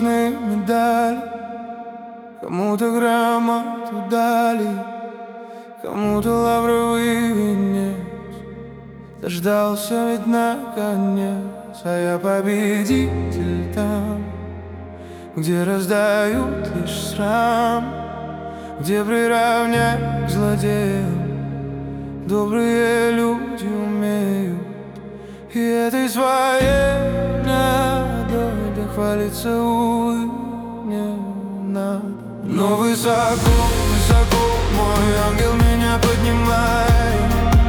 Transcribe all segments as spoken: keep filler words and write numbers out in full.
нужны медали, кому-то грамоту дали, кому-то лавровый венец. Дождался ведь наконец, а я победитель там, где раздают лишь срам, где приравняют к злодеям добрые люди умеют. И этой своей надо хвалиться, увы, не надо. Но высоко, высоко мой ангел меня поднимает,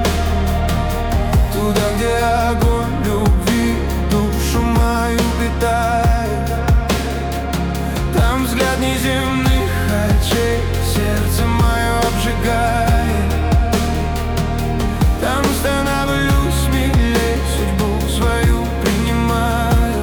туда, где огонь любви душу мою питает. Там взгляд неземных очей сердце мое обжигает. Там становлюсь смелей, судьбу свою принимаю.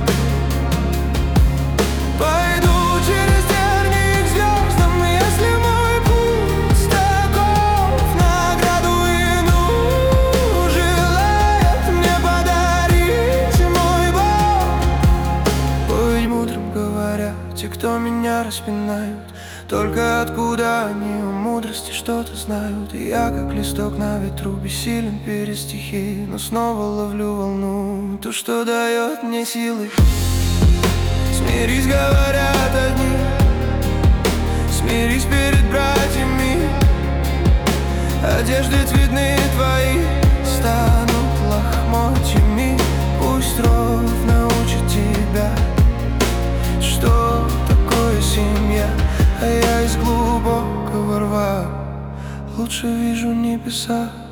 Пойду через тернии к звездам, если мой путь таков. Награду иную желает мне подарить мой Бог. Быть мудрым говорят те, кто меня распинают, только откуда они о мудрости что-то знают. И я, как листок на ветру, бессилен перед стихией, но снова ловлю волну, ту, что дает мне силы. Смирись, говорят одни, смирись перед братьями. Одежды цветные твои станут лохмотьями. Пусть ров научит тебя, что такое семья. А я из глубокого рва лучше вижу небеса.